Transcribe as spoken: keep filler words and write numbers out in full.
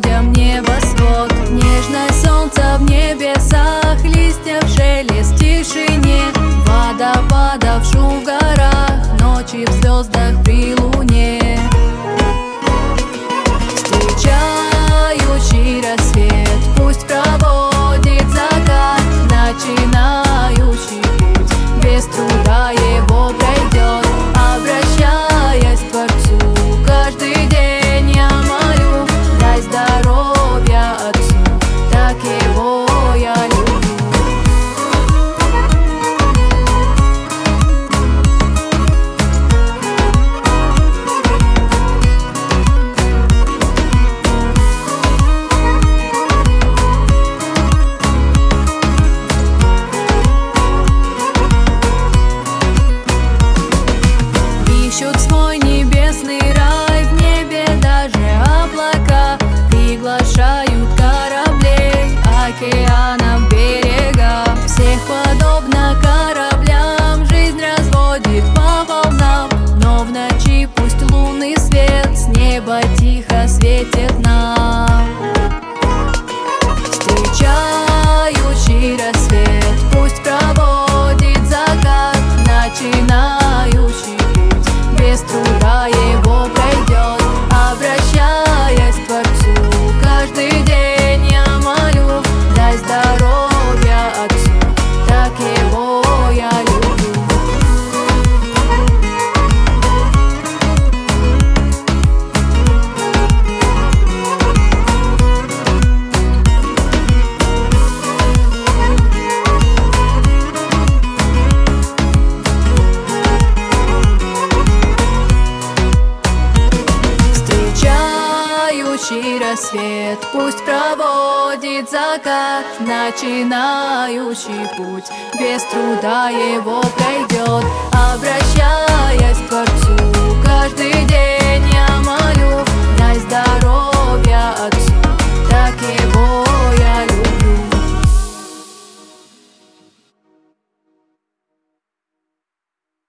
людям небосвод. Нежное солнце в небесах, листья в шелест, тишине, водопадов шум в горах, ночи в звездах при луне. Встречающий рассвет пусть проводит закат, начинающий путь без труда его пройдет. Обращаясь к Творцу, каждый день я молю: дай здоровья Отцу, так его я люблю. Ищут свой небесный рай, в небе даже облака, приглашают кораблей океанам, берегам. Всех подобно кораблям жизнь разводит по волнам, но в ночи пусть лунный свет с неба тихо светит нам. Встречающий рассвет пусть проводит закат, начинающий без труда его пройдет. Обращаясь к Творцу, каждый день я молю: дай здоровья Отцу, так его я люблю. Встречающий рассвет пусть проводит закат, начинающий путь без труда его пройдет. Обращаясь к